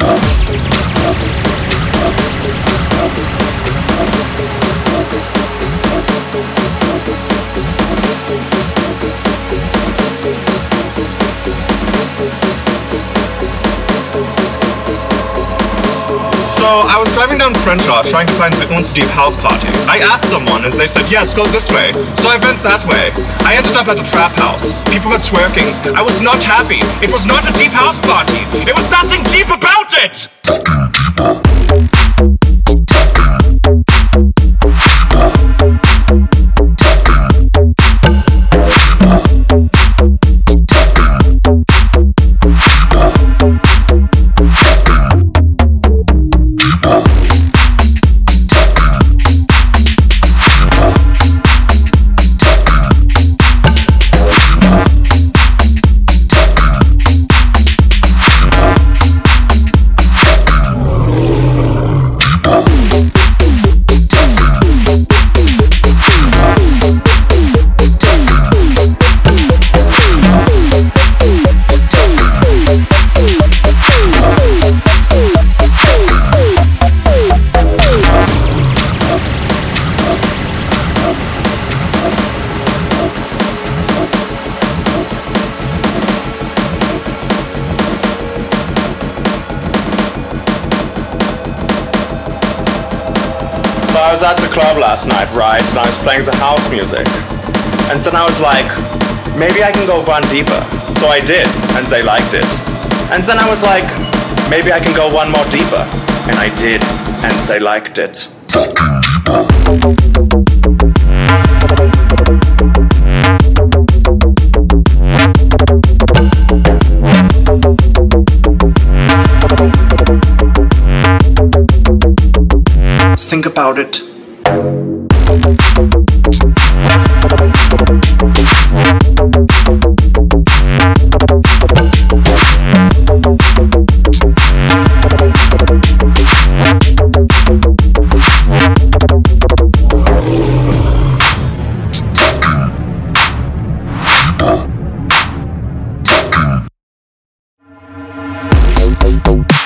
So I was driving down Crenshaw trying to find the Un's Deep House Party. I asked someone and they said, yes, go this way. So I went that way. I ended up at a trap house. People were twerking. I was not happy. It was not a deep house party. There was nothing deep about it! I was at the club last night, right, and I was playing the house music. And then I was like, maybe I can go one deeper. So I did, and they liked it. And then I was like, maybe I can go one more deeper. And I did, and they liked it. Think about it. Boom.